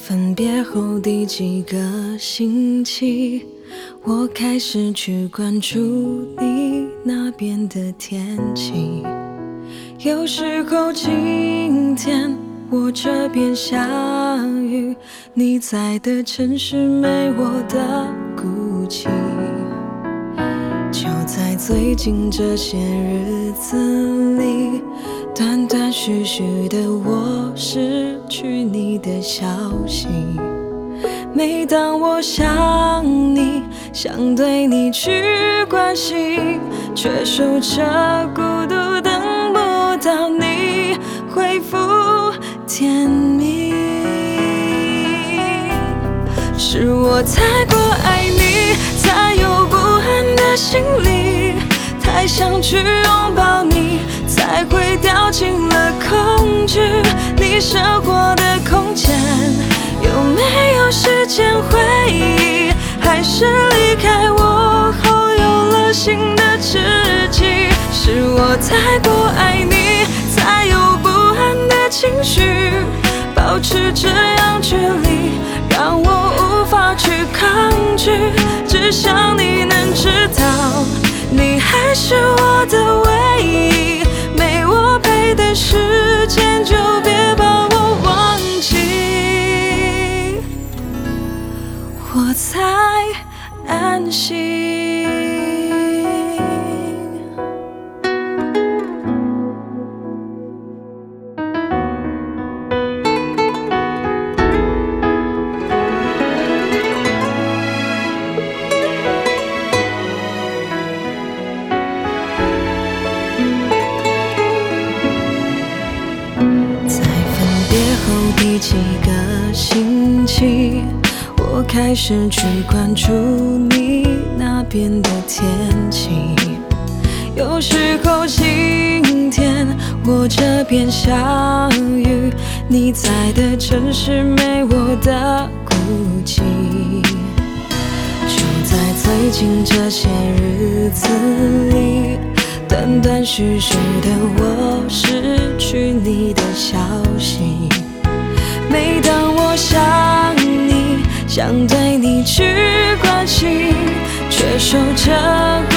分别后第几个星期，我开始去关注你那边的天气。有时候晴天，我这边下雨，你在的城市没我的孤寂。就在最近这些日子里，断断续续的我失去你的消息。每当我想你，想对你去关心，却守着孤独，等不到你回复甜蜜。是我太过爱你，才有不安的心理，太想去拥抱你，才会掉进了恐惧。你生活的空间有没有时间回忆？还是离开我后有了新的知己？是我太过爱你，才有不安的情绪，保持这样距离，让我无法去抗拒。只想你能知道，你还是我的唯一，没我陪的时间就别把我忘记，我才安心。第几个星期，我开始去关注你那边的天气。有时候晴天，我这边下雨，你在的城市没我的孤寂。就在最近这些日子里，断断续续的我失去你的消息。每当我想你，想对你去关心，却守着